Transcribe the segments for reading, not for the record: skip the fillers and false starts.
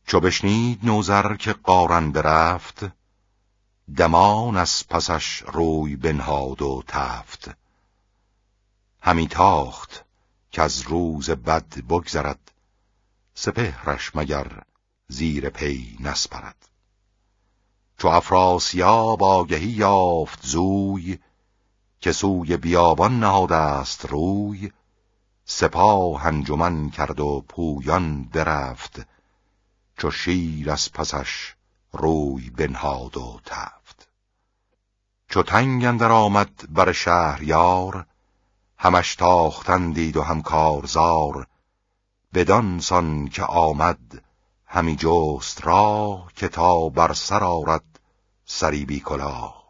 چو بشنید نوذر که قارن برفت، دمان از پسش روی بنهاد و تفت. همی تاخت که از روز بد بگذرد، سپهرش مگر زیر پی نسپرد. چو افراسیاب آگهی یافت زوی، که سوی بیابان نهاده است روی. سپاه انجمن کرد و پویان برفت، چو شیر از پسش روی بنهاد و تفت. چو تنگ اندر آمد بر شهریار، همش تاختن دید و هم کارزار. بدان سان که آمد همی جست راه، که تا بر سر آرد سری بی کلاه.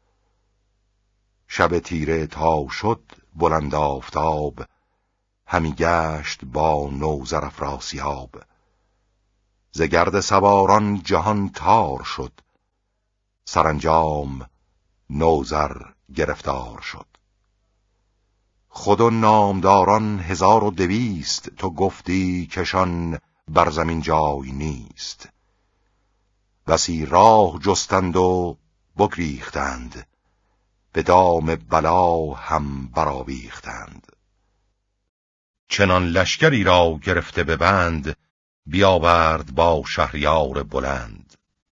شب تیره تا شد بلند آفتاب، همی گشت با نوذر افراسیاب. ز گرد سواران جهان تار شد، سرانجام نوذر گرفتار شد. خود و نامداران 1200، تو گفتی کشان بر زمین جای نیست. بسی راه جستند و بگریختند، به دام بلا هم برآویختند. چنان لشکری را گرفته به بند، بیاورد با شهریار بلند.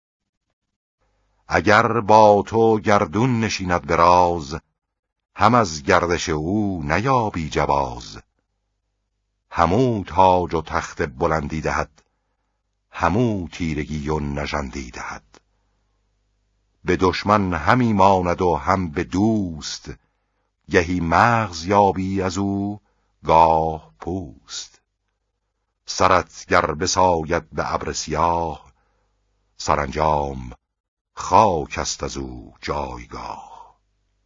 اگر با تو گردون نشیند به راز، هم از گردش او نیابی جواز. همو تاج و تخت بلندی دهد، همو تیرگی و نژندی دهد. به دشمن همی ماند و هم به دوست، گهی مغز یابی از او گاه پوست. سرت گر بساید به ابر سیاه، سرانجام خاک است از او جایگاه.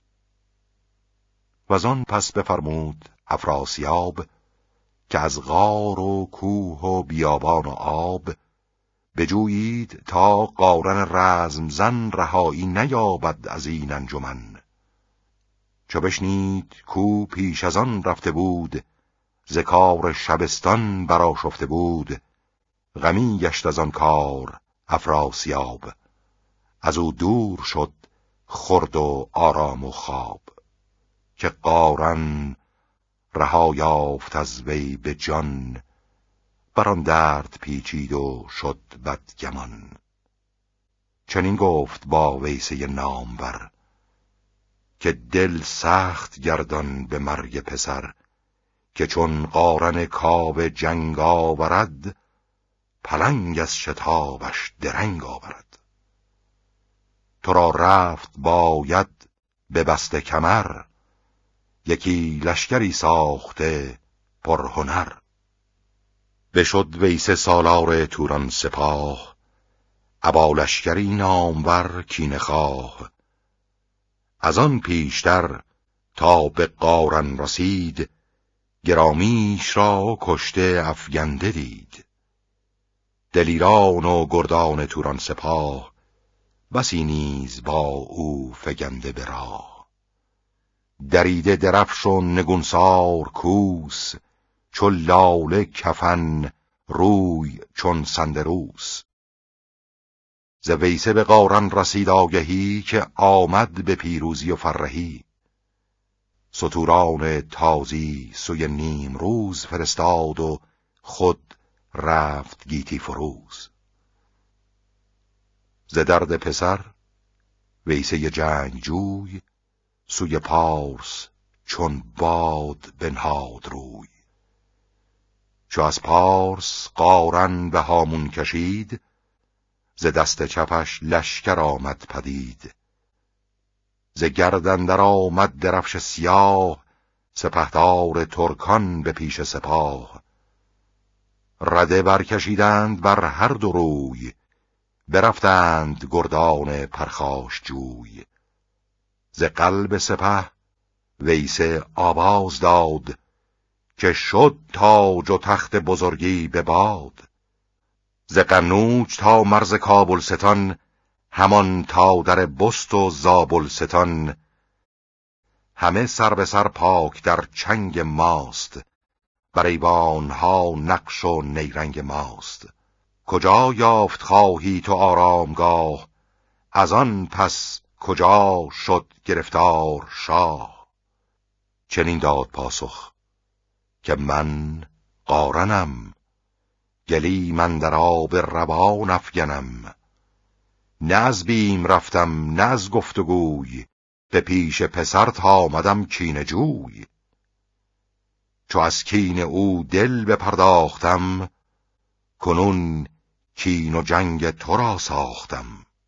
وزان پس بفرمود افراسیاب، که از غار و کوه و بیابان و آب، بجویید تا قارن رزم زن رهایی نیابد از این انجمن. چو بشنید کو پیش از آن رفته بود، ز کار شبستان برآشفته بود. غمی گشت از آن کار افراسیاب، از او دور شد خورد و آرام و خواب. که قارن رها یافت از وی به جان، بران درد پیچید و شد بدگمان. چنین گفت با ویسه نامور، که دل سخت گردان به مرگ پسر. که چون قارن کاوه جنگ آورد، پلنگ از شتابش درنگ آورد. تو را رفت باید به بسته کمر، یکی لشکری ساخته پرهنر. بشد ویسه سالار توران سپاه، ابا لشکری نامور کینه خواه. از آن پیشتر تا به قارن رسید، گرامیش را کشته افگنده دید. دلیران و گردان توران سپاه، بسی نیز با او فگنده به راه. دریده درفش و نگونسار کوس، چو لاله کفن روی چون سندروس. ز ویسه به قارن رسید آگهی، که آمد به پیروزی و فرهی. ستوران تازی سوی نیمروز فرستاد، و خود رفت گیتی فروز. ز درد پسر ویسه جنگجوی، سوی پارس چون باد بنهاد روی. چو از پارس قارن به هامون کشید، ز دست چپش لشکر آمد پدید. ز گرد اندر آمد درفش سیاه، سپهدار ترکان به پیش سپاه. رده برکشیدند بر هر دو روی، برفتند گردان پرخاش جوی. ز قلب سپه ویسه آواز داد، که شد تاج و تخت بزرگی به باد. ز قنوج تا مرز کابلستان، همان تا در بست و زابلستان. همه سر به سر پاک در چنگ ماست، بر ایوانها نقش و نیرنگ ماست. کجا یافت خواهی تو آرامگاه، از آن پس کجا شد گرفتار شاه. چنین داد پاسخ که من قارنم، گلیم اندر آب روان افگنم. نه از بیم رفتم نه از گفتگوی، به پیش پسر تامدم کینه جوی. چو از کین او دل بپرداختم، کنون کین و جنگ تو را ساختم.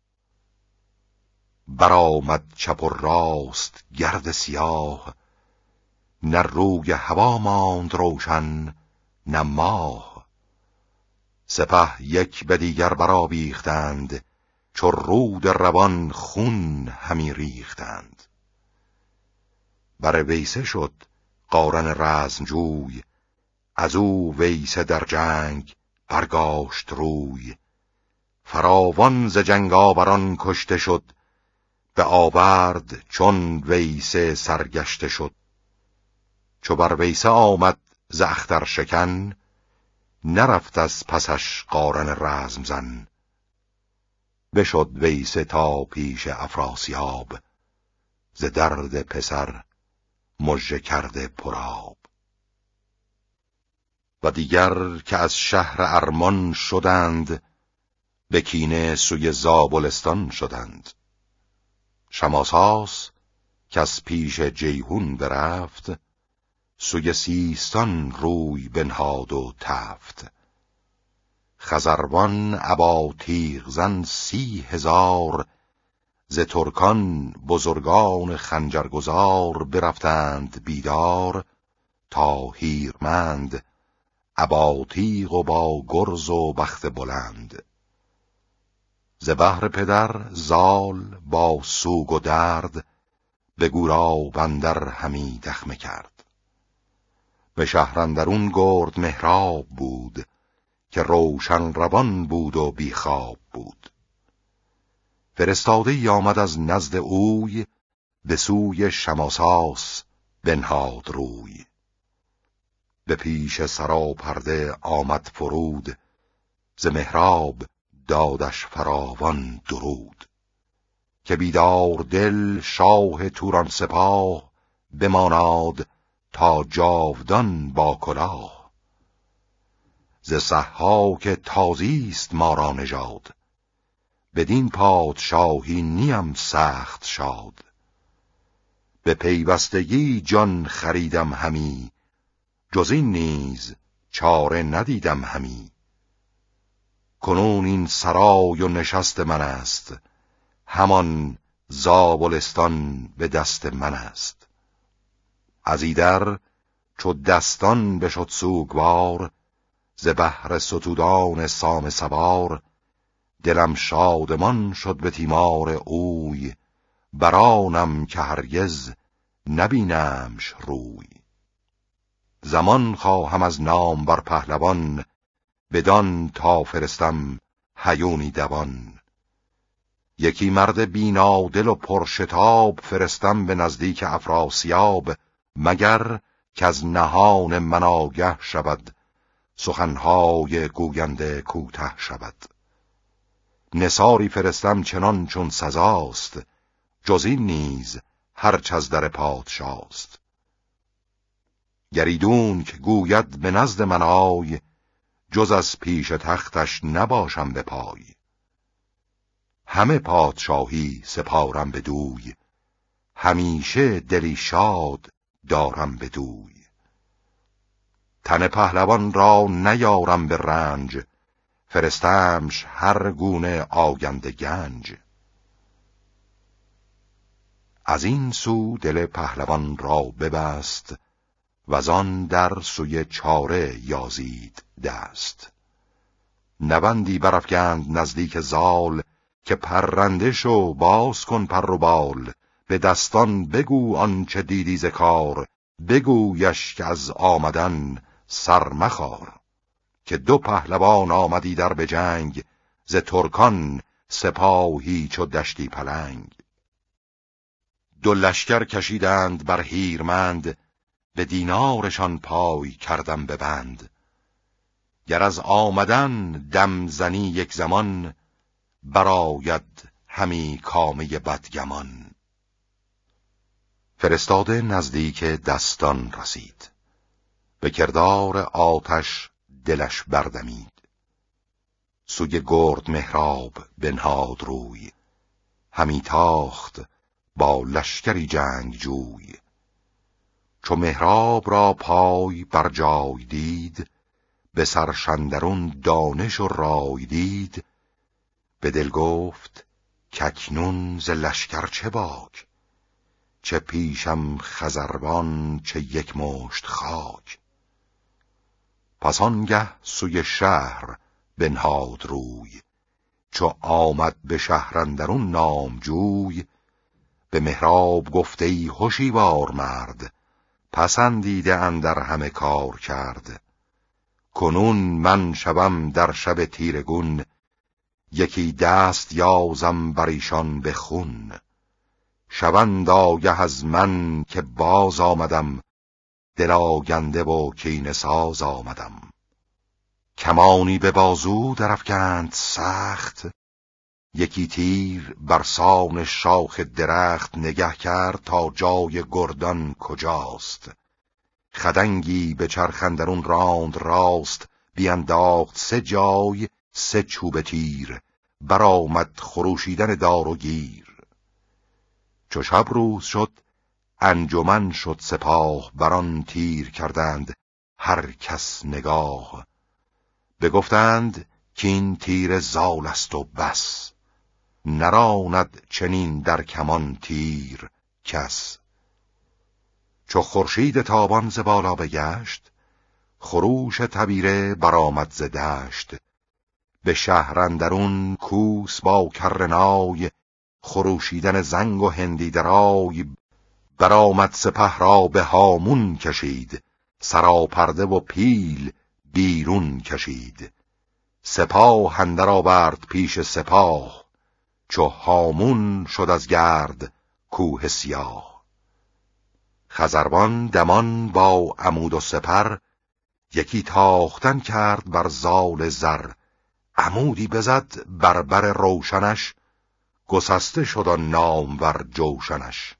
برآمد چپ و راست گرد سیاه، نه روی هوا ماند روشن نه ماه. سپه یک به دیگر برآویختند، چو رود روان خون همی ریختند. بر ویسه شد قارن رزمجوی، از او ویسه در جنگ برگاشت روی. فراوان ز جنگاوران کشته شد، به آورد چون ویسه سرگشته شد. چو بر ویسه آمد ز اختر شکن، نرفت از پسش قارن رزمزن. بشد ویسه تا پیش افراسیاب، ز درد پسر مژه کرده پرآب. و دیگر که از شهر ارمان شدند، به کینه سوی زابلستان شدند. شماساس که از پیش جیهون برفت، سوی سیستان روی بنهاد و تفت. خزروان ابا تیغزن 30,000، ز ترکان بزرگان خنجرگزار. برفتند بیدار تا هیرمند، ابا تیغ و با گرز و بخت بلند. ز بهر پدر زال با سوگ و درد، به گوراب اندر همی دخمه کرد. به شهر اندرون گرد مهراب بود، که روشن روان بود و بیخواب بود. فرستاده‌ای آمد از نزد اوی، به سوی شماساس بنهاد روی. به پیش سراپرده آمد فرود، ز مهراب دادش فراوان درود. که بیدار دل شاه توران سپاه، بماناد تا جاودان با کلاه. ز ضحاک تازیست ما را نژاد، بدین پادشاهی نیم سخت شاد. به پیوستگی جان خریدم همی، جز این نیز چاره ندیدم همی. کنون این سرای و نشست من است، همان زابلستان به دست من است. از ایدر چو دستان بشد سوگوار، ز بهر ستودان سام سوار. دلم شادمان شد به تیمار اوی، برانم که هرگز نبینمش روی. زمان خواهم از نام بر پهلوان، بدان تا فرستم هیونی دوان. یکی مرد بینادل و پرشتاب، فرستم به نزدیک افراسیاب. مگر که از نهان من آگه شود، سخنهای گوینده کوته شود. نثاری فرستم چنان چون سزاست، جز این نیز هرچ از در پادشاست. گریدون که گوید به نزد من آی، جز از پیش تختش نباشم به پای. همه پادشاهی سپارم بدوی، همیشه دلی شاد دارم بدوی. تن پهلوان را نیارم به رنج، فرستمش هر گونه آگنده گنج. از این سو دل پهلوان را ببست، وزان در سوی چاره یازید دست. نبندی برافگند نزدیک زال، که پرنده شو باز کن پر و بال. به دستان بگو آنچه دیدی ز کار، بگویش که از آمدن سر مخار. که 2 پهلوان آمدی در به جنگ، ز ترکان سپاهی چو دشتی پلنگ. 2 لشکر کشیدند بر هیرمند، به دینارشان پای کردم ببند. گر از آمدن دم زنی یک زمان، براید همی کامه بدگمان. فرستاده نزدیک دستان رسید، به کردار آتش دلش بردمید. سوی گرد مهراب بنهاد روی، همی تاخت با لشکری جنگجوی. چو مهراب را پای بر جای دید، به سرشندرون دانش و رای دید. به دل گفت کاکنون ز لشکر چه باک، چه پیشم خزروان چه یک مشت خاک. پس آنگه سوی شهر بنهاد روی، چو آمد به شهر اندرون نامجوی. به مهراب گفت ای هوشیوار مرد، پسندیده اندر همه کار کرد. کنون من شوم در شب تیرگون، یکی دست یازم بر ایشان به خون. شوند آگه از من که باز آمدم، دل آگنده و کینه ساز آمدم. کمانی به بازو درافکند سخت، یکی تیر برسان شاخ درخت. نگه کرد تا جای گردان کجاست، خدنگی به چرخ اندرون راند راست. بینداخت 3 جای 3 چوب تیر، برآمد خروشیدن دار و گیر. چو شب روز شد انجمن شد سپاه، بران تیر کردند هر کس نگاه. بگفتند کین تیر زال است و بس، نراند چنین در کمان تیر کس. چو خورشید تابان ز بالا بگشت، خروش تبیره برآمد ز دشت. به شهر اندرون کوس با کرنای، خروشیدن زنگ و هندی درای. برآمد سپه را به هامون کشید، سراپرده و پیل بیرون کشید. سپاه اندر آورد پیش سپاه، چو هامون شد از گرد کوه سیاه. خزروان دمان با عمود و سپر، یکی تاختن کرد بر زال زر. عمودی بزد بر بر روشنش، گسسته شد آن نامور جوشنش.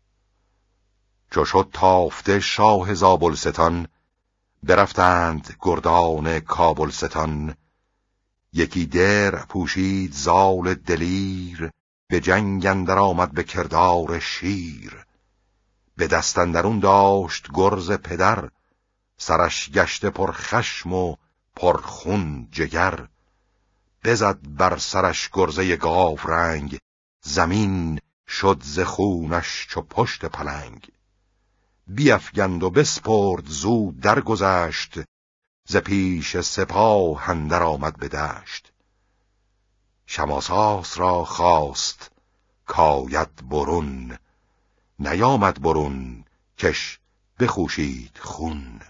چو شد تافته شاه زابلستان، برفتند گردان کابلستان. یکی درع پوشید زال دلیر، به جنگ اندر آمد به کردار شیر. به دست اندرون داشت گرز پدر، سرش گشته پر خشم و پر خون جگر. بزد بر سرش گرزه گاورنگ، زمین شد ز خونش چو پشت پلنگ. بیفگند و بسپرد زود درگذشت، ز پیش سپاه اندر آمد به دشت. شماساس را خواست کاید برون، نیامد برون کش بخوشید خون.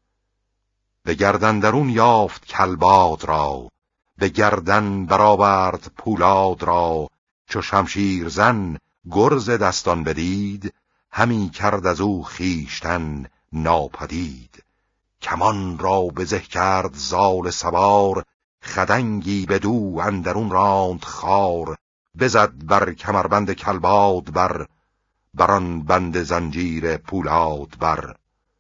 به گردن درون یافت کلباد را، به گردن برآورد پولاد را. چو شمشیر زن گرز دستان بدید، همی کرد از او خیشتن ناپدید. کمان را بزه کرد زال سوار، خدنگی بدو اندرون راند خار. بزد بر کمربند کلباد بران بند زنجیر پولاد بر.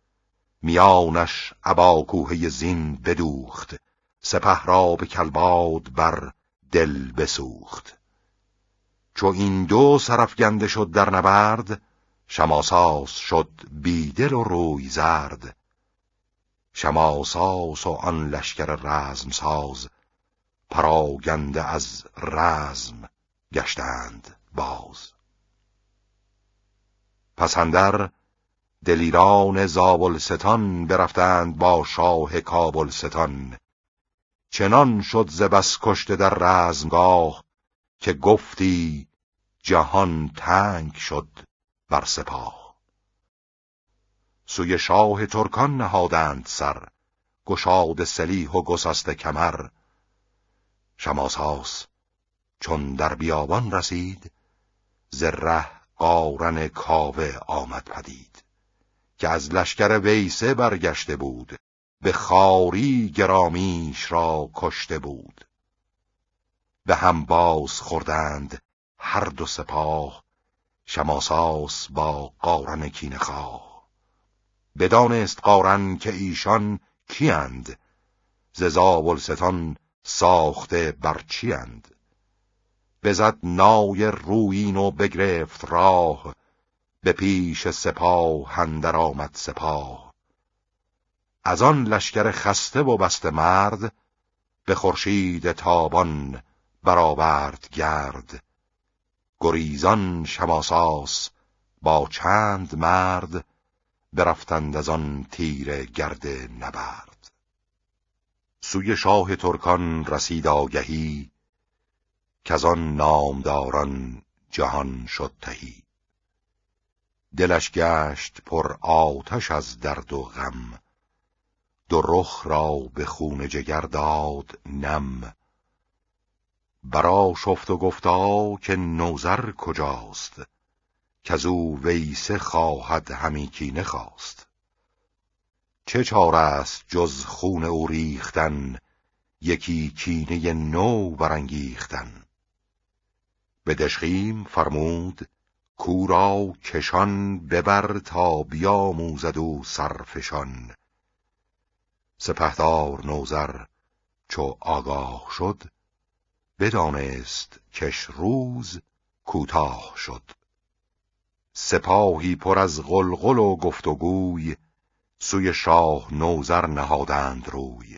میانش ابا کوهه زین بدوخت، سپه را به کلباد بر دل بسوخت. چو این 2 سرافگنده شد در نبرد، شماساس شد بیدل و روی زرد. شماساس و آن لشکر رزم ساز، پراگنده از رزم گشتند باز. پس اندر دلیران زابلستان، برفتند با شاه کابلستان. چنان شد ز بس کشته در رزمگاه، که گفتی جهان تنگ شد بر سپاه. سوی شاه ترکان نهادند سر، گشاد سلیح و گسسته کمر. شماساس چون در بیابان رسید، ز ره قارن کاوه آمد پدید. که از لشکر ویسه برگشته بود، به خواری گرامیش را کشته بود. به هم باز خوردند هر دو سپاه، شماساس با قارن کینه‌خواه. بدانست قارن که ایشان کیند، ز زابلستان ساخته بر چیند. بزد نای رویین و بگرفت راه، به پیش سپاه اندر آمد سپاه. از آن لشکر خسته و بسته مرد، به خورشید تابان برآورد گرد. گریزان شماساس با چند مرد، برفتند از آن تیره گرد نبرد. سوی شاه ترکان رسید آگهی، کز آن نامداران جهان شد تهی. دلش گشت پر آتش از درد و غم، دو رخ را به خون جگر داد نم. برآشفت و گفتا که نوذر کجاست، کزو ویسه خواهد همی کینه خواست. چه چاره است جز خون او ریختن، یکی کینه نو برانگیختن. به دژخیم فرمود کو را کشان، ببر تا بیاموزد او سرفشان. سپهدار نوذر چو آگاه شد، بدانست کش روز کوتاه شد. سپاهی پر از غلغل و گفت و گوی، سوی شاه نوذر نهادند روی.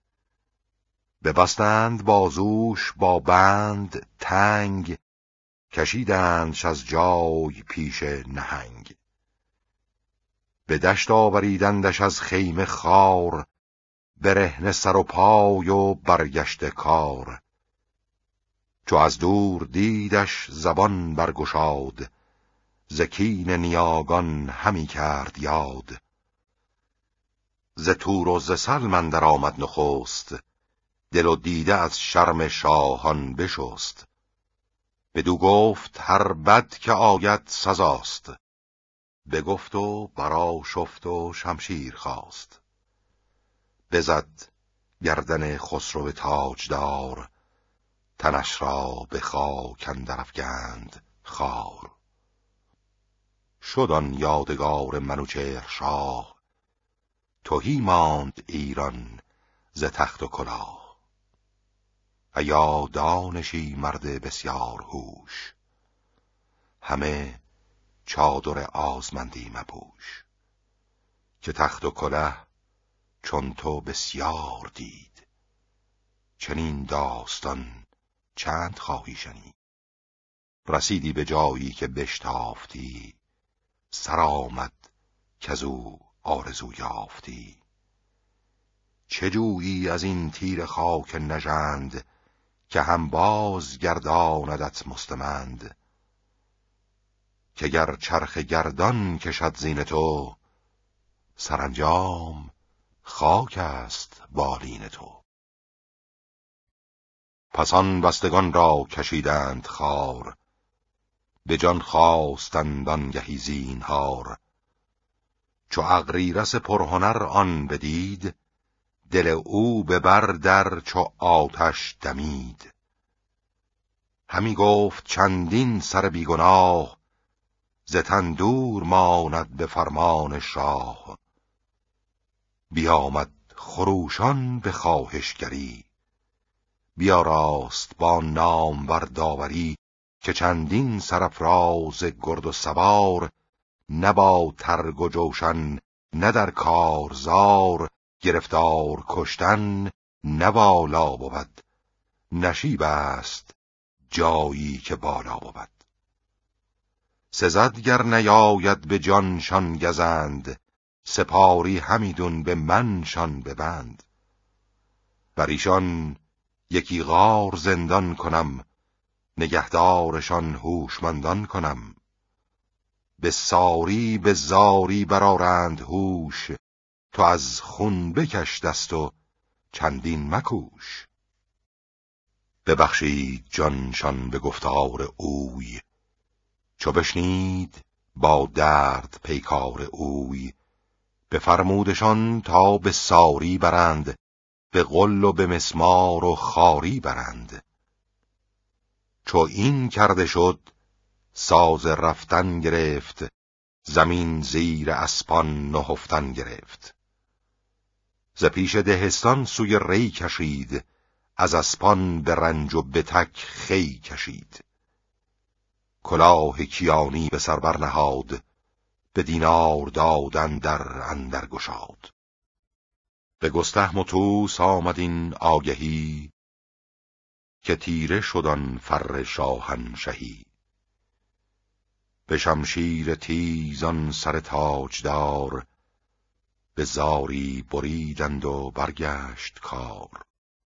ببستند بازوش با بند تنگ، کشیدندش از جای پیش نهنگ. به دشت آوریدندش از خیمه خوار، برهنه سر و پای و برگشته کار. چو از دور دیدش زبان برگشاد، ز کین نیاگان همی کرد یاد. ز تور و ز سلم اندر آمد نخست، دل و دیده از شرم شاهان بشست. بدو گفت هر بد که آید سزاست، بگفت و برآشفت و شمشیر خواست. بزد گردن خسرو تاجدار، تنش را به خاک اندر افگند خوار. شد آن یادگار منوچهر شاه، تهی ماند ایران ز تخت و کلاه. ایا دانشی مرد بسیار هوش، همه چادر آزمندی مپوش. که تخت و کله چون تو بسیار دید، چنین داستان چند خواهی شنید. رسیدی به جایی که بشتافتی، سر آمد کزو آرزو یافتی. چه جویی از این تیر خاک نژند، که هم باز گرداندت مستمند. که گر چرخ گردان کشد زین تو، سرانجام خاک است بالین تو. پس آن بستگان را کشیدند خوار، به جان خواستند آنگهی زینهار. چو اغریرث پرهنر آن بدید، دل او به بر در چو آتش دمید. همی گفت چندین سر بیگناه، ز تن دور ماند به فرمان شاه. بیامد خروشان به خواهشگری، بیاراست با نامور داوری. که چندین سرافراز گرد و سوار، نه با ترگ و جوشن نه در کارزار. گرفتار کشتن نه والا بود، نشیب است جایی که بالا بود. سزد گر نیاید به جانشان گزند، سپاری همیدون به منشان ببند. بر ایشان یکی غار زندان کنم، نگهدارشان هوشمندان کنم. به ساری به زاری برآرند هوش، تو از خون بکش دست و چندین مکوش. ببخشید جانشان به گفتار اوی، چو بشنید با درد پیکار اوی. بفرمودشان تا به ساری برند، به غل و به مسمار و خاری برند. چو این کرده شد ساز رفتن گرفت، زمین زیر اسپان نهفتن گرفت. ز پیش دهستان سوی ری کشید، از اسپان به رنج و به تک خی کشید. کلاه کیانی به سر برنهاد، به دینار دادن در اندر گشاد. به گستهم و طوس آمد این آگهی، که تیره شد آن فر شاهنشهی. به شمشیر تیز آن سر تاجدار، به زاری بریدند و برگشت کار.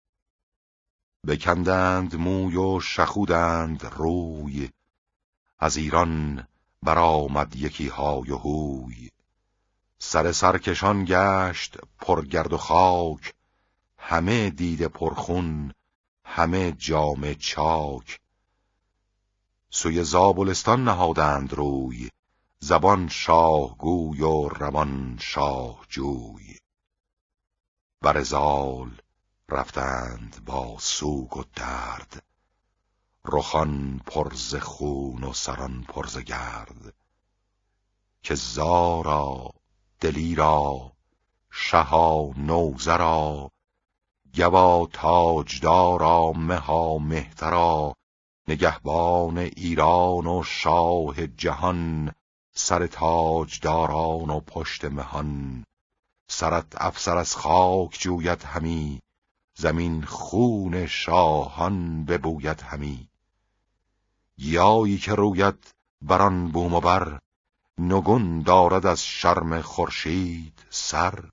بکندند موی و شخودند روی، از ایران برآمد یکی های و هوی. سر سرکشان گشت پرگرد و خاک، همه دیده پرخون همه جامه چاک. سوی زابلستان نهادند روی، زبان شاهگوی و روان شاهجوی. بر زال رفتند با سوگ و درد، رخان پر ز خون و سران پر ز گرد. که زارا دلیرا شها نوذرا، گوا تاجدارا مها مهترا. نگهبان ایران و شاه جهان، سر تاجداران و پشت مهان. سرت افسر از خاک جوید همی، زمین خون شاهان ببوید همی. گیایی که روید بران بوم و بر، نگون دارد از شرم خورشید سر.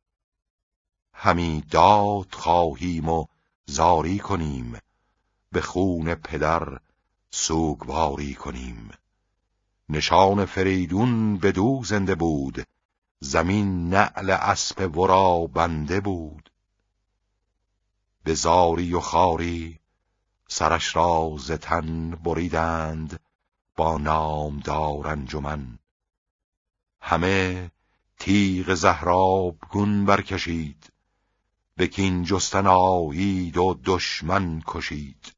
همی داد خواهیم و زاری کنیم، به خون پدر سوگواری کنیم. نشان فریدون بدو زنده بود، زمین نعل اسپ ورا بنده بود. به زاری و خاری سرش را ز تن بریدند، با نامدار انجمن. همه تیغ زهرآبگون برکشید، به کین جستن آیید و دشمن کشید.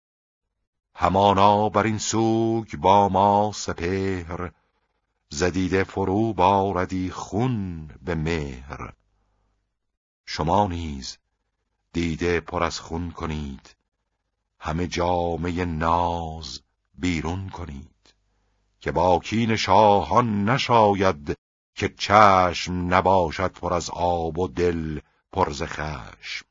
همانا بر این سوگ با ما سپهر، ز دیده فرو باردی خون به مهر. شما نیز دیده پر از خون کنید، همه جامه ناز بیرون کنید. که با کین شاهان نشاید، که چشم نباشد پر از آب و دل پر ز خشم.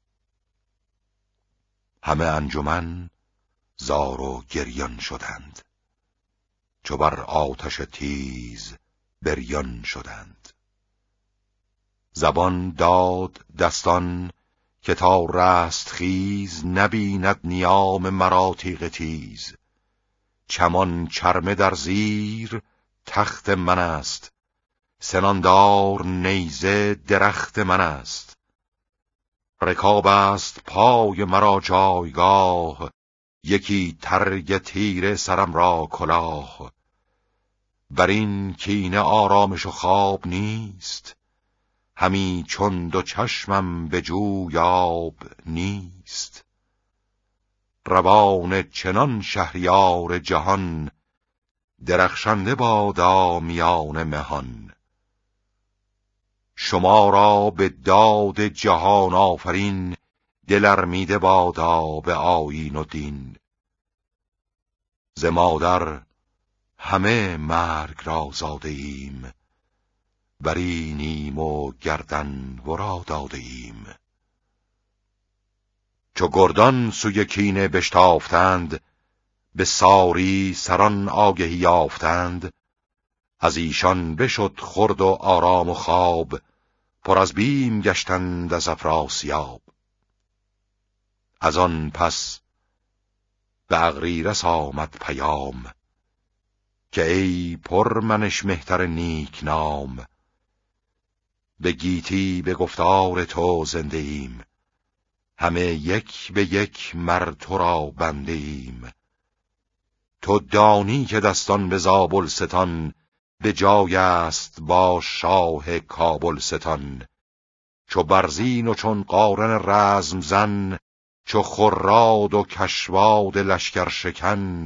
همه انجمن زار و گریان شدند، چو بر آتش تیز بریان شدند. زبان داد دستان که تا رستخیز، نبیند نیام مرا تیغ تیز. چمان چرمه در زیر تخت من است، سناندار نیزه درخت من است. رکاب است پای مرا جایگاه، یکی ترگ تیره سرم را کلاه. بر این کینه آرامش و خواب نیست، همی چون دو چشمم به جویاب نیست. روان چنان شهریار جهان، درخشنده بادا میان مهان. شما را به داد جهان آفرین، دل ارمیده بادا به آیین و دین. ز مادر همه مرگ را زاده ایم، برینیم و گردن ورا داده ایم. چو گردان سوی کینه بشتافتند، به ساری سران آگهی یافتند. از ایشان بشد خورد و آرام و خواب، پر از بیم گشتند از افراسیاب. از آن پس به اغریرث آمد پیام، که ای پرمنش مهتر نیک نام. به گیتی به گفتار تو زنده ایم، همه یک به یک مر تو را بنده ایم. تو دانی که دستان به زابلستان، به جای است با شاه کابل ستان. چو برزین و چون قارن رزم زن، چو خراد و کشواد لشکر شکن.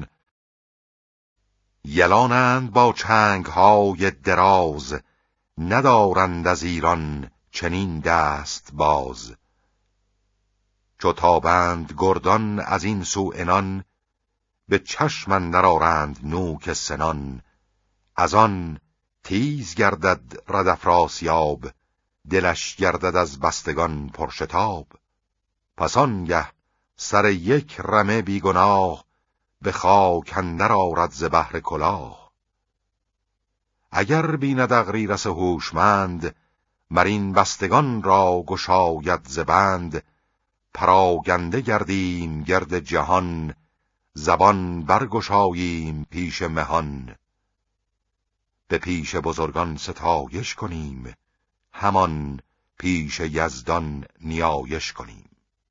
یلانند با چنگ‌های دراز، ندارند از ایران چنین دست باز. چو تابند گردان از این سو عنان، به چشم اندر آرند نوک سنان. از آن تیز گردد رد افراسیاب، دلش گردد از بستگان پرشتاب. پس آنگه سر یک رمه بیگناه، به خاک اندر آرد ز بهر کلاه. اگر بیند اغریرث هوشمند، مرین بستگان را گشاید ز بند. پراگنده گردیم گرد جهان، زبان برگشاییم پیش مهان. به پیش بزرگان ستایش کنیم، همان پیش یزدان نیایش کنیم.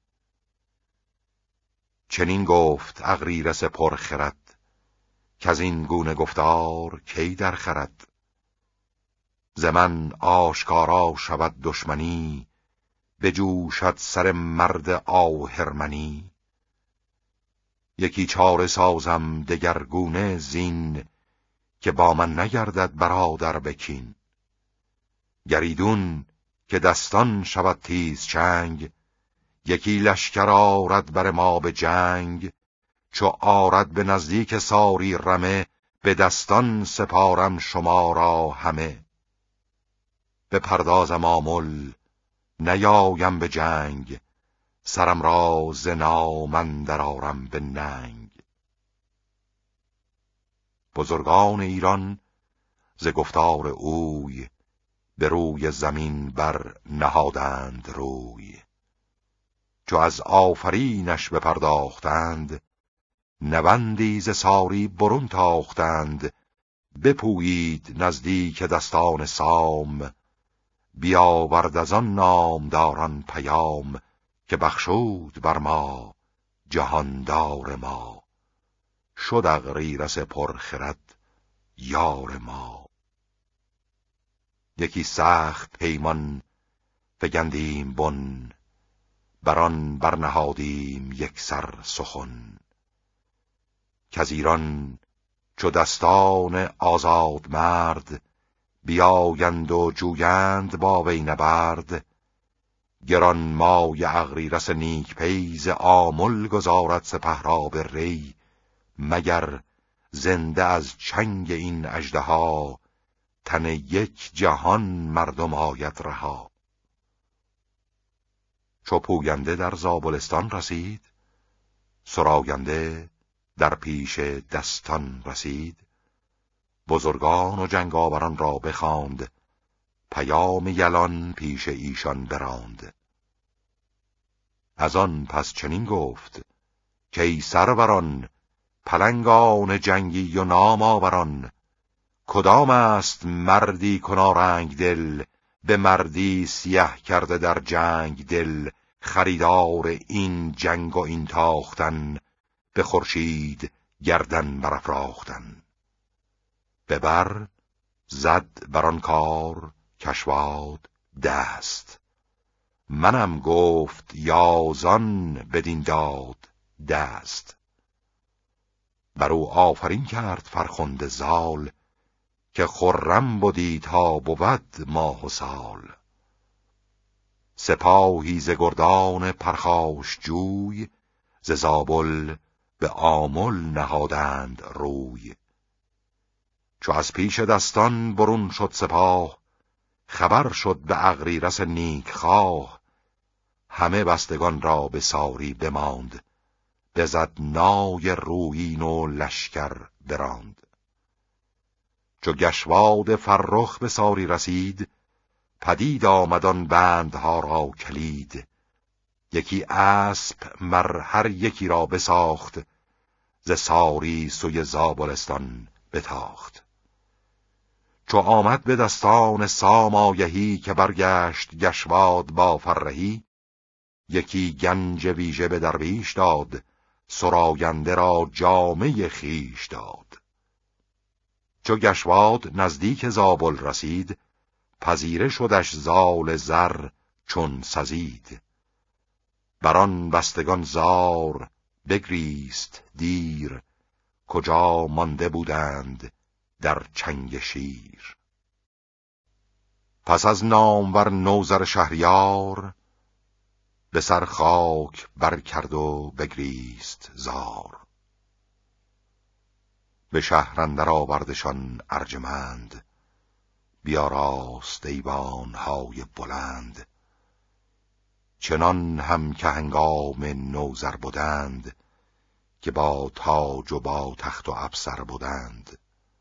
چنین گفت اغریرث پرخرد، کز این گونه گفتار کی در خرد. ز من آشکارا شود دشمنی، بجوشد سر مرد آهرمنی. یکی چاره سازم دگرگونه زین، که با من نگردد برادر بکین. گریدون که دستان شود تیز چنگ، یکی لشکر آرد بر ما به جنگ. چو آرد به نزدیک ساری رمه، به دستان سپارم شما را همه. به پردازم آمل نیایم به جنگ، سرم را ز نام اندر آرم به ننگ. بزرگان ایران ز گفتار اوی، به روی زمین بر نهادند روی. چو از آفرینش بپرداختند، نوندی ز ساری برون تاختند. بپویید نزدیک دستان سام، بیاورد از آن نامداران پیام. که بخشود بر ما جهاندار ما، شد اغریرث پرخرد یار ما. یکی سخت پیمان فگندیم بن، بران برنهادیم یک سر سخن. کز ایران چو دستان آزاد مرد، بیایند و جویند با وی نبرد. گران مای اغریرث نیک پیز، آمل گذارد سپه را به ری. مگر زنده از چنگ این اژدها، تن یک جهان مردم آید رها. چو پوینده در زابلستان رسید، سراینده در پیش دستان رسید. بزرگان و جنگاوران را بخواند، پیام یلان پیش ایشان براند. از آن پس چنین گفت کای سروران، پلنگان جنگی و نام آوران. کدام است مردی کنارنگ دل، به مردی سیه کرده در جنگ دل. خریدار این جنگ و این تاختن، به خورشید گردن برافراختن. ببر زد بران کار کشواد دست، منم گفت یازان بدین داد دست. برو آفرین کرد فرخنده زال، که خرم بودی تا بود ماه و سال. سپاهی ز گردان پرخاش جوی، ز زابل به آمل نهادند روی. چو از پیش دستان برون شد سپاه، خبر شد به اغریرث نیک خواه. همه بستگان را به ساری بماند، بزد نای رویین و لشکر براند. چو گشواد فرخ به ساری رسید، پدید آمدان بندها را کلید. یکی اسب مر هر یکی را بساخت، ز ساری سوی زابلستان بتاخت. چو آمد به دستان سام آگهی، که برگشت گشواد با فرهی. یکی گنج ویژه به درویش داد، سراینده را جامه خویش داد. چو گشواد نزدیک زابل رسید، پذیره شدش زال زر چون سزید. بران بستگان زار بگریست دیر، کجا مانده بودند در چنگ شیر. پس از نامور نوذر شهریار، به سر خاک بر کرد و بگریست زار. به شهر اندر آوردشان ارجمند، بیاراست ایوانهای بلند. چنان هم که هنگام نوذر بودند، که با تاج و با تخت و افسر بودند.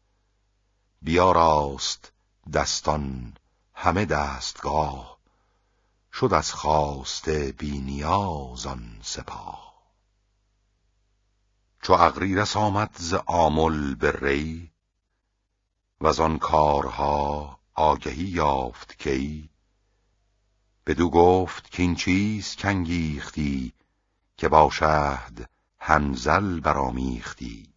بیاراست دستان همه دستگاه، شد از خواسته بی نیاز آن سپاه. چو اغریرث آمد ز آمل به ری، وز آن کارها آگهی یافت کی. بدو گفت کین چیز کنگیختی، که با شهد حنظل برآمیختی.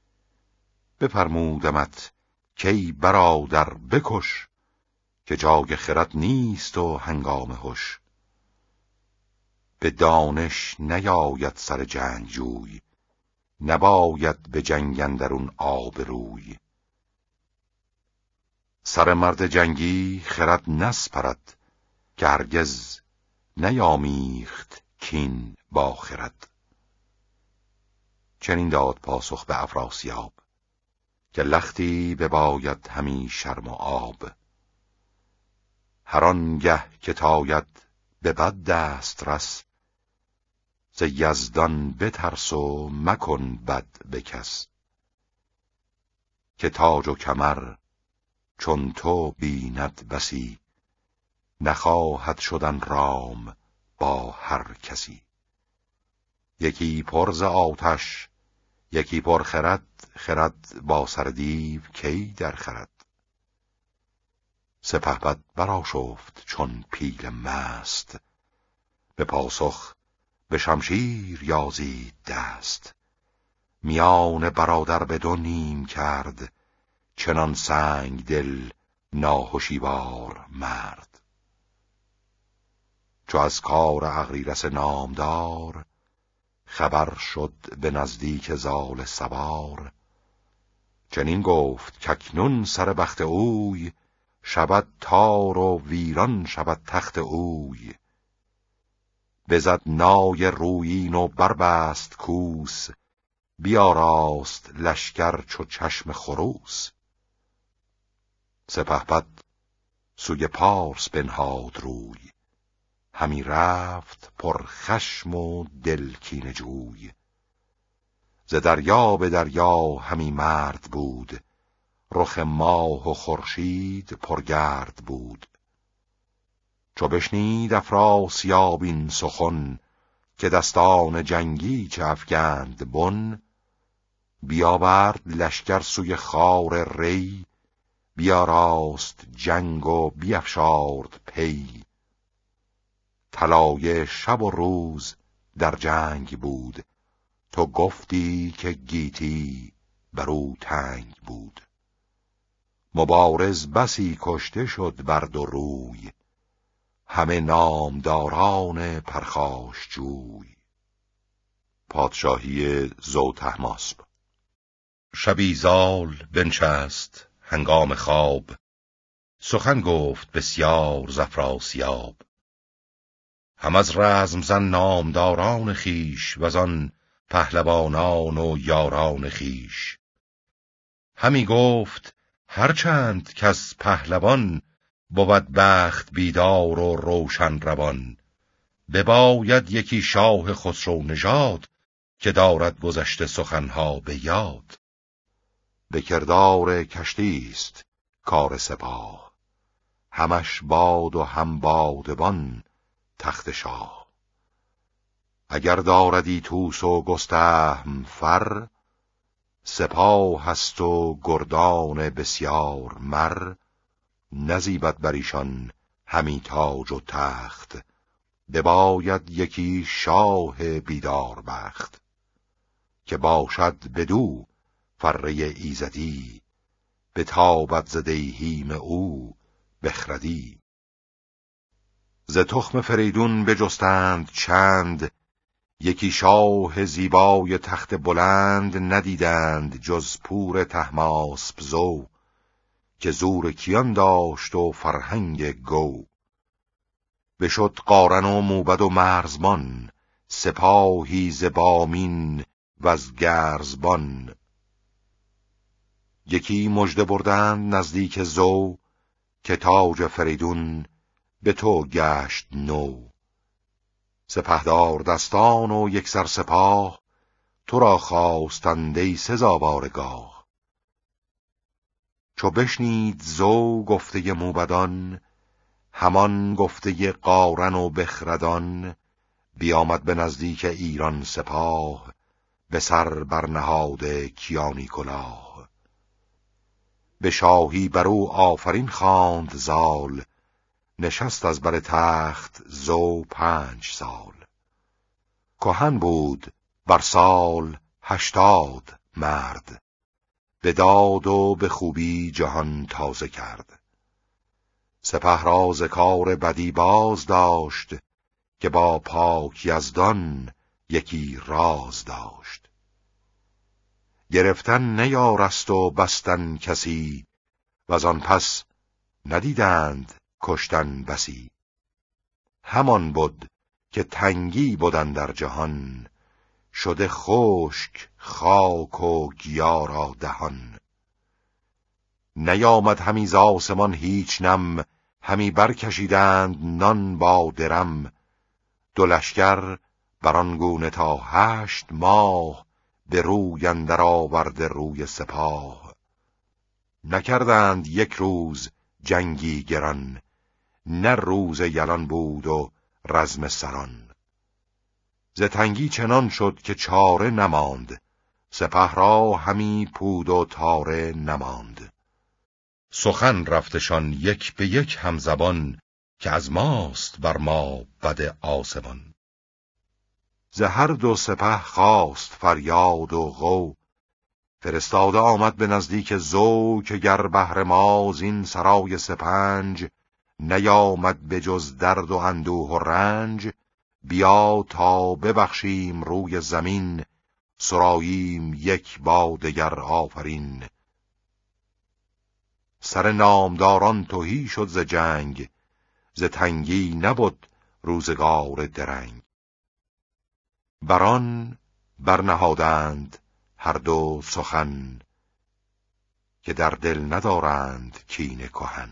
بفرمودمت کی برادر بکش، که جای خرد نیست و هنگام هوش. به دانش نیاید سر جنگجوی، نباید به جنگ اندرون آبروی. سر مرد جنگی خرد نسپرد، که هرگز نیامیخت کین با خرد. چنین داد پاسخ به افراسیاب، که لختی بباید همی شرم و آب. هر آنگه که تاید به بد دست رس، ز یزدان بترس و مکن بد به کس. که تاج و کمر چون تو بیند بسی، نخواهد شدن رام با هر کسی. یکی پر ز آتش یکی پر خرد، خرد با سر دیو کی در خرد. سپهبد برآشفت چون پیل مست، به پاسخ به شمشیر یازید دست. میان برادر به دو نیم کرد، چنان سنگ دل ناهشیوار مرد. چو از کار اغریرث نامدار، خبر شد به نزدیک زال سوار. چنین گفت کاکنون سر بخت اوی، شود تار و ویران شود تخت اوی. بزد نای رویین و بربست کوس، بیاراست لشکر چو چشم خروس. سپهبد سوی پارس بنهاد روی، همی رفت پر خشم و دل کینه جوی. ز دریا به دریا همی مرد بود، رخ ماه و خورشید پرگرد بود. چو بشنید افراسیاب این سخن، که دستان جنگی چه افگند بن. بیاورد لشکر سوی خار ری، بیاراست جنگ و بیفشارد پی. طلایه شب و روز در جنگ بود، تو گفتی که گیتی برو تنگ بود. مبارز بسی کشته شد بر دو روی، همه نامداران پرخاشجوی. پادشاهی زوطهماسب. شبی زال بنشست هنگام خواب، سخن گفت بسیار ز افراسیاب. هم از رزمزن نامداران خیش، وزان پهلوانان و یاران خیش. همی گفت هرچند کز پهلوان، بود بخت بیدار و روشن روان. بباید یکی شاه خسرو نژاد، که دارد گذشته سخنها به یاد. به کردار کشتیست کار سپاه، همش باد و هم بادبان تخت شاه. اگر داردی توس و گستهم فر، سپاه هست و گردان بسیار مر. نزیبد بر ایشان همی تاج و تخت، بباید یکی شاه بیدار بخت. که باشد بدو فره ایزدی، به تابت ز دیهیم او بخردی. ز تخم فریدون بجستند چند، یکی شاه زیبای تخت بلند ندیدند جز پور طهماسپ زو، که زور کیان داشت و فرهنگ گو. بشد قارن و موبد و مرزبان، سپاهی ز بامین وز گرزبان. یکی مژده بردند نزدیک زو، که تاج فریدون به تو گشت نو. سپهدار دستان و یکسر سپاه، تو را خواستند ای سزاوارگاه. چو بشنید زو گفته موبدان، همان گفته قارن و بخردان. بیامد به نزدیک ایران سپاه، به سر برنهاده کیانی کلاه. به شاهی برو آفرین خواند زال، نشست از بر تخت زو 5 سال. کهن بود بر سال 80 مرد، به داد و به خوبی جهان تازه کرد. سپه را ز کار بدی باز داشت، که با پاک یزدان یکی راز داشت. گرفتن نیارست و بستن کسی، وزان پس ندیدند کشتن بسی. همان بود که تنگی بودن در جهان، شده خشک خاک و گیا را دهان. نیامد همی ز آسمان هیچ نم، همی برکشیدند نان با درم. 2 لشکر بران گونه تا 8 ماه، به روی اندر آورده روی سپاه. نکردند یک روز جنگی گران، نه روز یلان بود و رزم سران. ز تنگی چنان شد که چاره نماند، سپه را همی پود و تاره نماند. سخن رفتشان یک به یک همزبان، که از ماست بر ما بد آسمان. ز هر 2 سپه خواست فریاد و غو، فرستاده آمد به نزدیک زو. که گر بهر ما زین سرای سپنج، نیامد به جز درد و اندوه و رنج. بیا تا ببخشیم روی زمین، سراییم یک با دگر آفرین. سر نامداران تهی شد ز جنگ، ز تنگی نبود روزگار درنگ. بران برنهادند هر 2 سخن، که در دل ندارند کین کهن.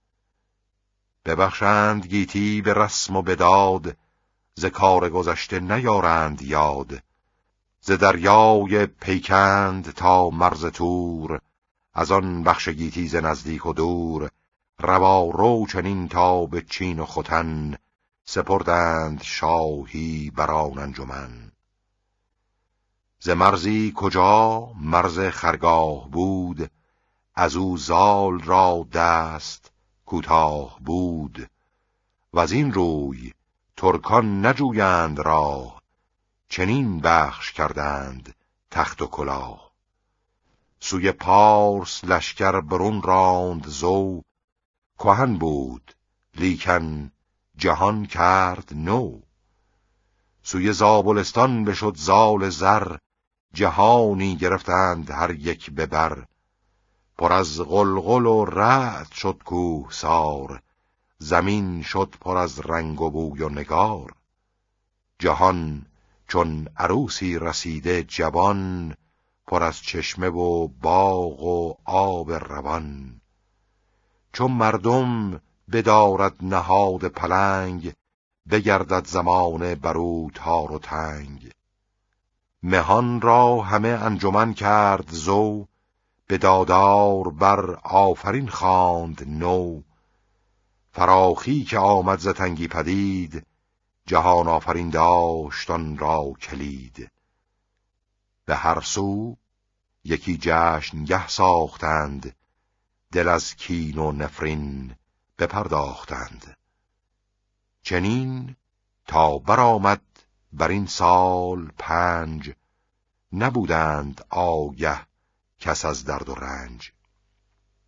ببخشند گیتی به رسم و به داد، ز کار گذشته نیارند یاد. ز دریای پیکند تا مرز تور، از آن بخش گیتی ز نزدیک و دور. روا رو چنین تا به چین و ختن، سپردند شاهی بران انجمن. ز مرزی کجا مرز خرگاه بود، از او زال را دست کوتاه بود. وز این روی ترکان نجویند راه، چنین بخش کردند تخت و کلاه. سوی پارس لشکر برون راند زو، کهن بود لیکن جهان کرد نو. سوی زابلستان بشد زال زر، جهانی گرفتند هر یک به بر. پر از غلغل و رعد شد کوهسار، زمین شد پر از رنگ و بوی و نگار. جهان چون عروسی رسیده جوان، پر از چشمه و باغ و آب روان. چون مردم بدارد نهاد پلنگ، بگردد زمانه برو تار و تنگ. مهان را همه انجمن کرد زو، به دادار بر آفرین خواند نو. فراخی که آمد ز تنگی پدید، جهان آفرین داشت آن را کلید. به هر سو یکی جشنگه ساختند، دل از کین و نفرین بپرداختند. چنین تا برآمد بر این سال 5، نبودند آگه کس از درد و رنج.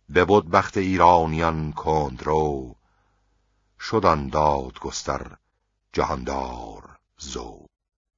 ببد بخت ایرانیان کندرو، شد آن دادگستر جهاندار زو.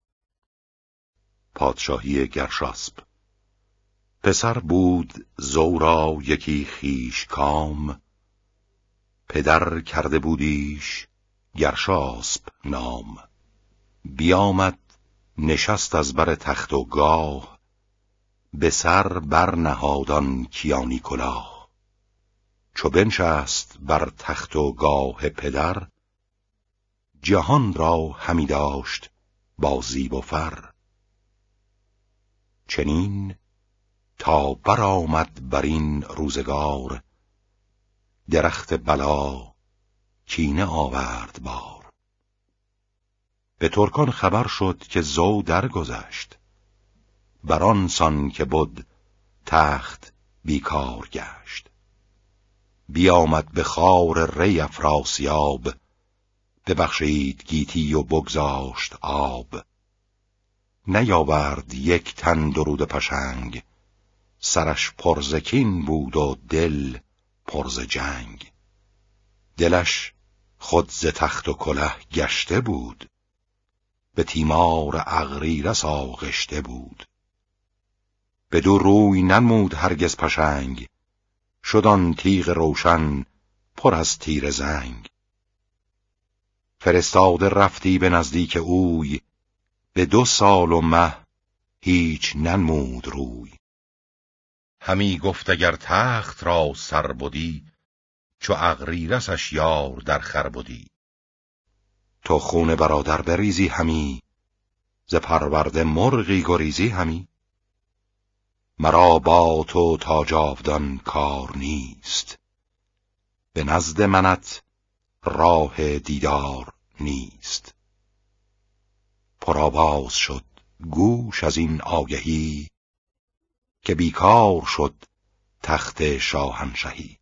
پادشاهی گرشاسپ. پسر بود زو را یکی خویش کام، پدر کرده بودیش گرشاسپ نام. بیامد نشست از بر تخت و گاه، به سر بر نهادان کیانی کلاه. چو بنشست بر تخت و گاه پدر، جهان را همی داشت با زیب و فر. چنین تا برآمد بر این روزگار، درخت بلا کینه آورد بار. به ترکان خبر شد که زو درگذشت، بر آن سان که بد تخت بیکار گشت. بیامد به خار ری افراسیاب، ببخشید گیتی و بگذاشت آب. نیاورد یک تن درود پشنگ، سرش پر ز کین بود و دل پر ز جنگ. دلش خود ز تخت و کله گشته بود، به تیمار اغریرث آغشته بود. بدو روی ننمود هرگز پشنگ، شد آن تیغ روشن پر از تیر زنگ. فرستاده رفتی به نزدیک اوی، به 2 سال و مه هیچ ننمود روی. همی گفت اگر تخت را سر بدی، چو اغریرثش یار در خر بدی. تو خون برادر بریزی همی، ز پرورده مرغی گریزی همی. مرا با تو تا جاودان کار نیست، به نزد منت راه دیدار نیست. پرآواز شد گوش از این آگهی، که بیکار شد تخت شاهنشهی.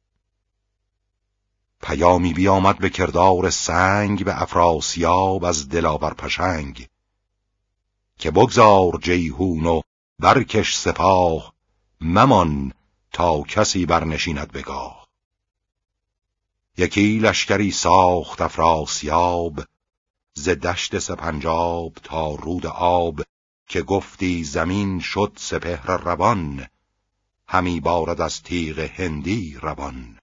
پیامی بیامد به کردار سنگ، به افراسیاب از دلاور پشنگ. که بگذار جیحون و برکش سپاه، ممان تا کسی برنشیند به گاه. یکی لشکری ساخت افراسیاب، ز دشت سپنجاب تا رود آب. که گفتی زمین شد سپهر روان، همی بارد از تیغ هندی روان.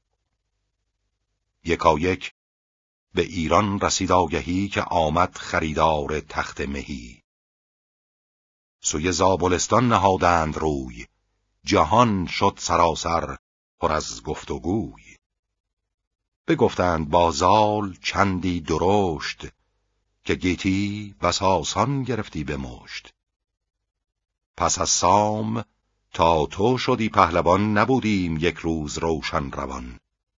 یکایک به ایران رسید آگهی، که آمد خریدار تخت مهی. سوی زابلستان نهادند روی، جهان شد سراسر پر از گفت و گوی. بگفتند با زال چندی درشت، که گیتی بس آسان گرفتی به مشت. پس از سام تا تو شدی پهلوان، نبودیم یک روز روشن روان.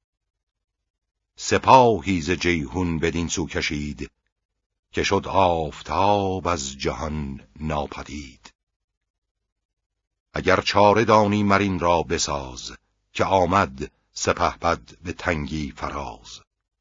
سپاهی ز جیحون بدین سو کشید، که شد آفتاب از جهان ناپدید. اگر چاره دانی مرین را بساز، که آمد سپهبد به تنگی فراز.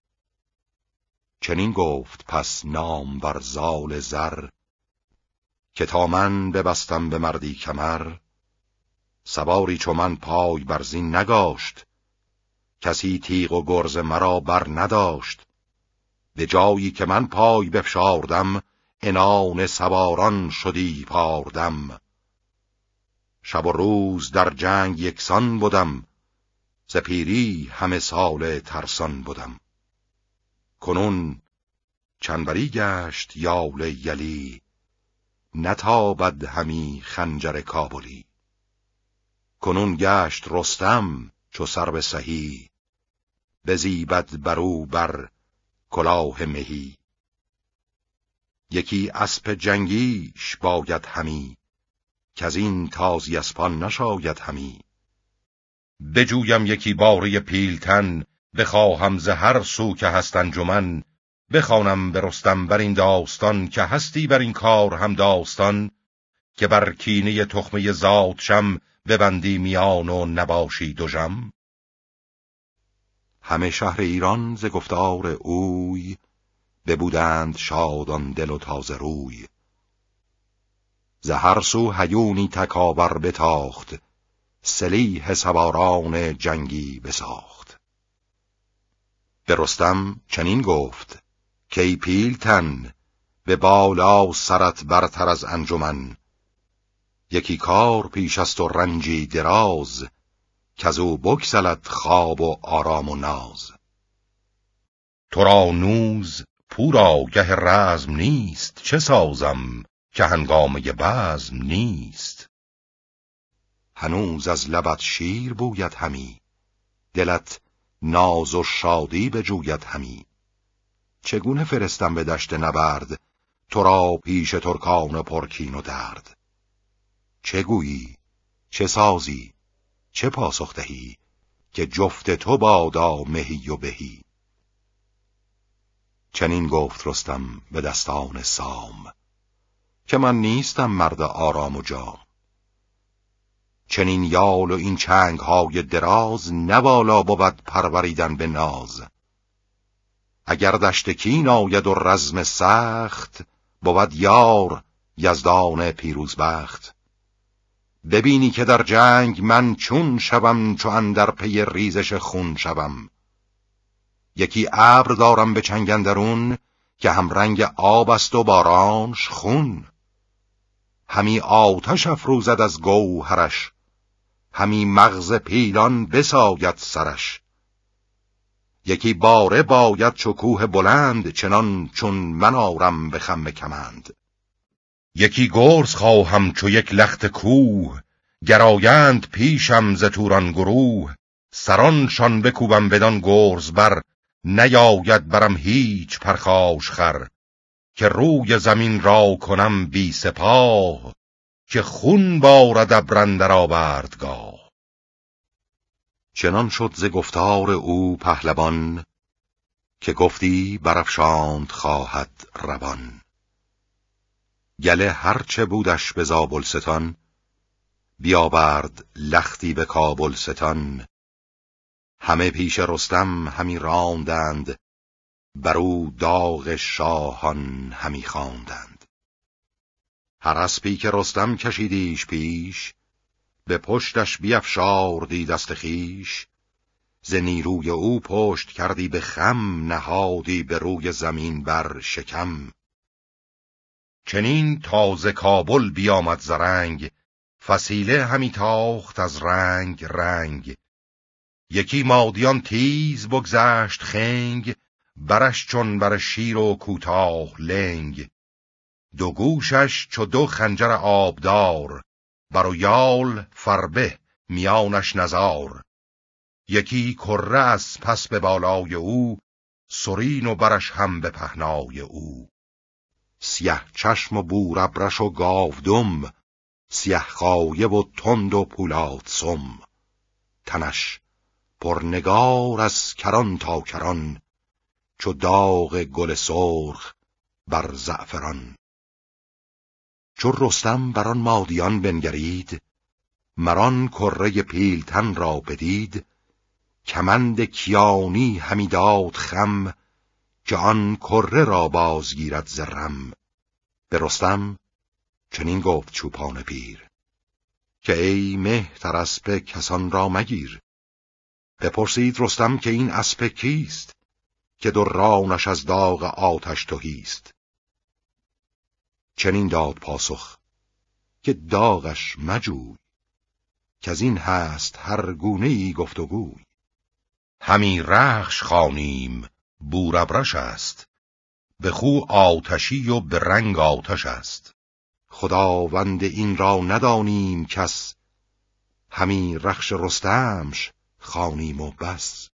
چنین گفت پس نام بر زال زر، که تا من ببستم به مردی کمر. سواری چو من پای بر زین نگاشت، کسی تیغ و گرز مرا بر نداشت. به جایی که من پای بفشاردم، عنان سواران شدی پاردم. شب و روز در جنگ یکسان بودم، ز پیری همه سال ترسان بودم. کنون چنبری گشت یال یلی، نتابد همی خنجر کابلی. کنون گشت رستم چو سرو سهی، بزیبد برو بر کلاه مهی. یکی اسپ جنگیش باید همی، که از این تازی اسپان نشاید همی. بجویم یکی باره پیلتن، بخواهم ز هر سو که هست انجمن. بخوانم به رستم بر این داستان، که هستی بر این کار هم داستان. که بر کینه تخمه زادشم، ببندی میان و نباشی دژم. همه شهر ایران ز گفتار اوی، ببودند شادان دل و تازه روی. ز هر سو هیونی تکاور بتاخت، سلیح سواران جنگی بساخت. به رستم چنین گفت که ای پیلتن، به بالا سرت برتر از انجمن. یکی کار پیش است و رنجی دراز، کزو بگسلد خواب و آرام و ناز. تو را نوز پورا گه رزم نیست، چه سازم که هنگامه بزم نیست. هنوز از لبت شیر بوید همی، دلت ناز و شادی بجوید همی. چگونه فرستم به دشت نبرد، تو را پیش ترکان پرکین و درد. چه گویی، چه سازی، چه پاسخ دهی، که جفت تو بادا مهی و بهی. چنین گفت رستم به دستان سام، که من نیستم مرد آرام و جام. چنین یال و این چنگ های دراز، نوالا بود پروریدن به ناز. اگر دشت کین آید و رزم سخت، بود یار یزدان پیروزبخت. ببینی که در جنگ من چون شوم، چو اندر پی ریزش خون شوم. یکی ابر دارم به چنگ اندرون، که هم رنگ آب است و بارانش خون. همی آتش افروزد از گوهرش، همی مغز پیلان بساید سرش. یکی باره باید چو کوه بلند، چنان چون من آرم به خم کمند. یکی گرز خواهم چو یک لخت کوه، گرایند پیشم ز توران گروه. سرانشان بکوبم بدان گرز بر، نیاید برم هیچ پرخاش خر. که روی زمین را کنم بی سپاه، که خون بارد ابر اندر آوردگاه. چنان شد ز گفتار او پهلوان، که گفتی برافشاند خواهد روان. گله هرچه بودش به زابلستان، بیاورد لختی به کابلستان. همه پیش رستم همی راندند، برو داغ شاهان همی خواندند. هر اسپی که رستم کشیدیش پیش، به پشتش بیفشاردی دست خویش. ز نیروی او پشت کردی به خم، نهادی به روی زمین بر شکم. چنین تازه کابل بیامد زرنگ، فسیله همی تاخت از رنگ رنگ. یکی مادیان تیز بگذشت خنگ، برش چون بر شیر و کوتاه لنگ. دو گوشش چو دو خنجر آبدار، بر و یال فربه میانش نزار. یکی کره از پس به بالای او، سرین و برش هم به پهنای او. سیه چشم و بورابرش و گاودم، سیه خایه و تند و پولاد سم. تنش پرنگار از کران تا کران، چو داغ گل سرخ بر زعفران. چو رستم بران مادیان بنگرید، مران کره پیلتن را بدید. کمند کیانی همی داد خم، که آن کره را بازگیرد ز رم. به رستم چنین گفت چوپان پیر، که ای مهتر اسپ کسان را مگیر. بپرسید رستم که این اسپ کیست، که دو رانش از داغ آتش تهیست. چنین داد پاسخ که داغش مجوی، که از این هست هر گونه ای گفتگوی. همی رخش خوانیم بورابرش است، به خو آتشی و به رنگ آتش است. خداوند این را ندانیم کس، همی رخش رستمش خوانیم و بس.